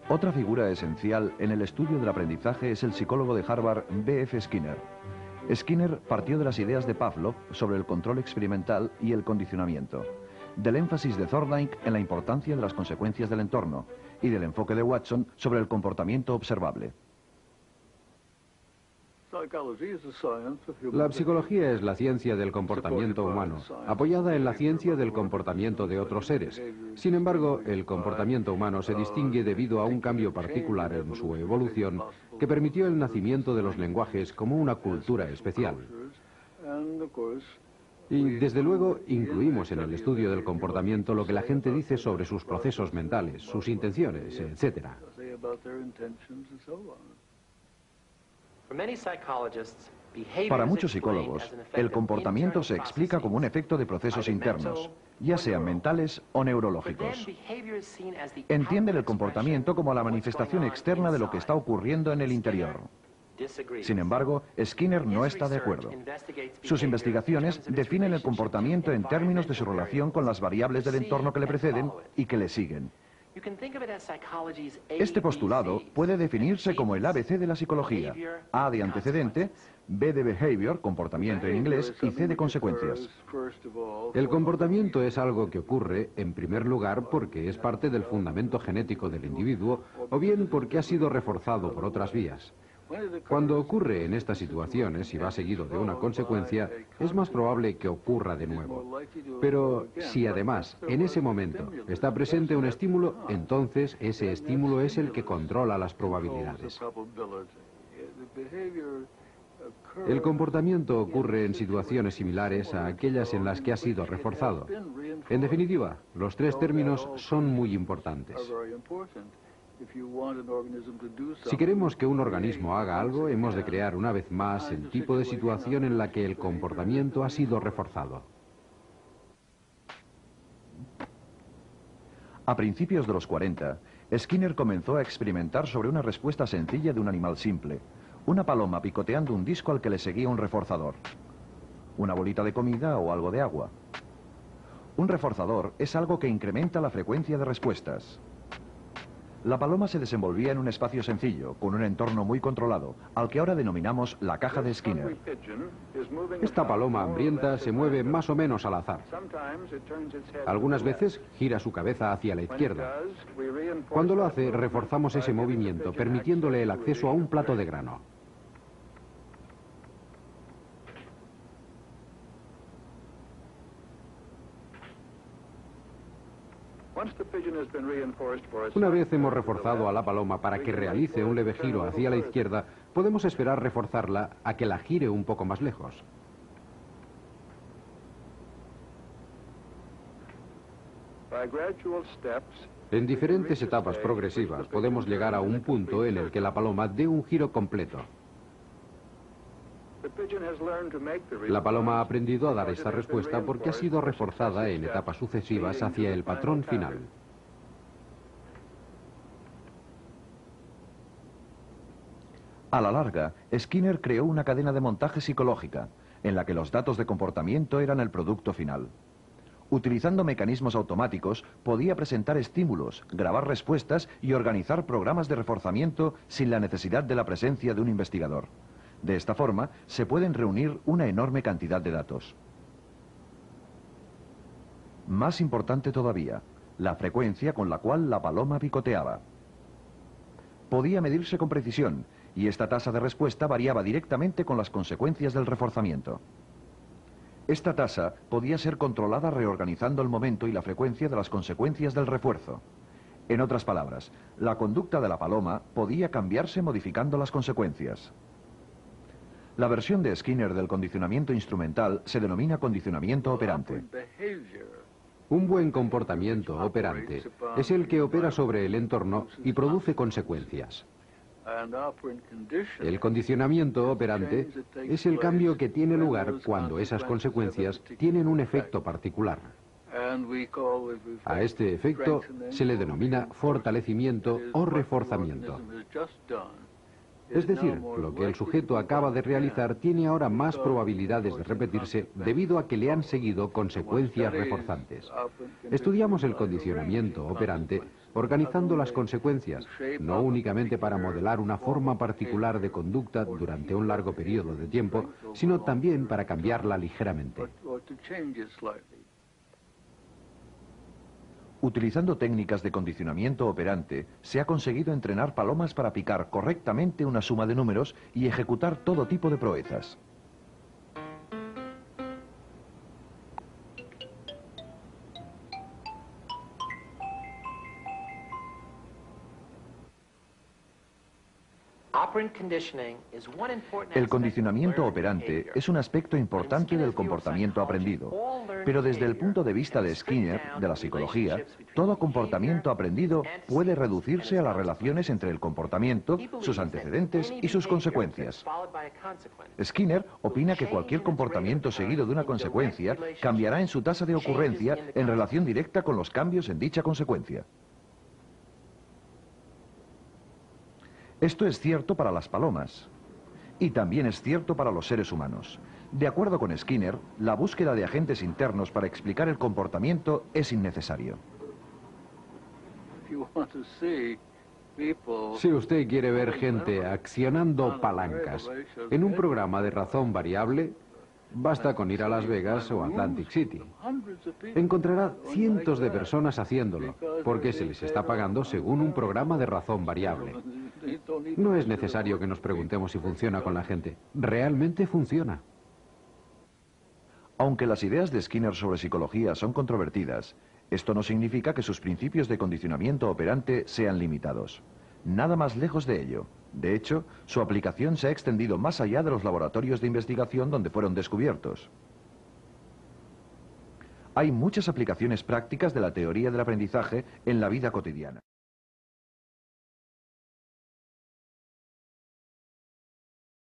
Otra figura esencial en el estudio del aprendizaje es el psicólogo de Harvard, B.F. Skinner. Skinner partió de las ideas de Pavlov sobre el control experimental y el condicionamiento, del énfasis de Thorndike en la importancia de las consecuencias del entorno y del enfoque de Watson sobre el comportamiento observable. La psicología es la ciencia del comportamiento humano, apoyada en la ciencia del comportamiento de otros seres. Sin embargo, el comportamiento humano se distingue debido a un cambio particular en su evolución que permitió el nacimiento de los lenguajes como una cultura especial. Y, desde luego, incluimos en el estudio del comportamiento lo que la gente dice sobre sus procesos mentales, sus intenciones, etc. Para muchos psicólogos, el comportamiento se explica como un efecto de procesos internos, ya sean mentales o neurológicos. Entienden el comportamiento como la manifestación externa de lo que está ocurriendo en el interior. Sin embargo, Skinner no está de acuerdo. Sus investigaciones definen el comportamiento en términos de su relación con las variables del entorno que le preceden y que le siguen. Este postulado puede definirse como el ABC de la psicología: A de antecedente, B de behavior, comportamiento en inglés, y C de consecuencias. El comportamiento es algo que ocurre, en primer lugar, porque es parte del fundamento genético del individuo, o bien porque ha sido reforzado por otras vías. Cuando ocurre en estas situaciones y va seguido de una consecuencia, es más probable que ocurra de nuevo. Pero si además, en ese momento, está presente un estímulo, entonces ese estímulo es el que controla las probabilidades. El comportamiento ocurre en situaciones similares a aquellas en las que ha sido reforzado. En definitiva, los tres términos son muy importantes. Si queremos que un organismo haga algo, hemos de crear una vez más el tipo de situación en la que el comportamiento ha sido reforzado. A principios de los 40, Skinner comenzó a experimentar sobre una respuesta sencilla de un animal simple: una paloma picoteando un disco al que le seguía un reforzador, una bolita de comida o algo de agua. Un reforzador es algo que incrementa la frecuencia de respuestas. La paloma se desenvolvía en un espacio sencillo, con un entorno muy controlado, al que ahora denominamos la caja de Skinner. Esta paloma hambrienta se mueve más o menos al azar. Algunas veces gira su cabeza hacia la izquierda. Cuando lo hace, reforzamos ese movimiento, permitiéndole el acceso a un plato de grano. Una vez hemos reforzado a la paloma para que realice un leve giro hacia la izquierda, podemos esperar reforzarla a que la gire un poco más lejos. En diferentes etapas progresivas podemos llegar a un punto en el que la paloma dé un giro completo. La paloma ha aprendido a dar esta respuesta porque ha sido reforzada en etapas sucesivas hacia el patrón final. A la larga, Skinner creó una cadena de montaje psicológica, en la que los datos de comportamiento eran el producto final. Utilizando mecanismos automáticos, podía presentar estímulos, grabar respuestas y organizar programas de reforzamiento sin la necesidad de la presencia de un investigador. De esta forma, se pueden reunir una enorme cantidad de datos. Más importante todavía, la frecuencia con la cual la paloma picoteaba. Podía medirse con precisión, y esta tasa de respuesta variaba directamente con las consecuencias del reforzamiento. Esta tasa podía ser controlada reorganizando el momento y la frecuencia de las consecuencias del refuerzo. En otras palabras, la conducta de la paloma podía cambiarse modificando las consecuencias. La versión de Skinner del condicionamiento instrumental se denomina condicionamiento operante. Un buen comportamiento operante es el que opera sobre el entorno y produce consecuencias. El condicionamiento operante es el cambio que tiene lugar cuando esas consecuencias tienen un efecto particular. A este efecto se le denomina fortalecimiento o reforzamiento. Es decir, lo que el sujeto acaba de realizar tiene ahora más probabilidades de repetirse debido a que le han seguido consecuencias reforzantes. Estudiamos el condicionamiento operante organizando las consecuencias, no únicamente para modelar una forma particular de conducta durante un largo periodo de tiempo, sino también para cambiarla ligeramente. Utilizando técnicas de condicionamiento operante, se ha conseguido entrenar palomas para picar correctamente una suma de números y ejecutar todo tipo de proezas. El condicionamiento operante es un aspecto importante del comportamiento aprendido, pero desde el punto de vista de Skinner, de la psicología, todo comportamiento aprendido puede reducirse a las relaciones entre el comportamiento, sus antecedentes y sus consecuencias. Skinner opina que cualquier comportamiento seguido de una consecuencia cambiará en su tasa de ocurrencia en relación directa con los cambios en dicha consecuencia. Esto es cierto para las palomas y también es cierto para los seres humanos. De acuerdo con Skinner, la búsqueda de agentes internos para explicar el comportamiento es innecesario. Si usted quiere ver gente accionando palancas en un programa de razón variable, basta con ir a Las Vegas o Atlantic City. Encontrará cientos de personas haciéndolo, porque se les está pagando según un programa de razón variable. No es necesario que nos preguntemos si funciona con la gente. Realmente funciona. Aunque las ideas de Skinner sobre psicología son controvertidas, esto no significa que sus principios de condicionamiento operante sean limitados. Nada más lejos de ello. De hecho, su aplicación se ha extendido más allá de los laboratorios de investigación donde fueron descubiertos. Hay muchas aplicaciones prácticas de la teoría del aprendizaje en la vida cotidiana.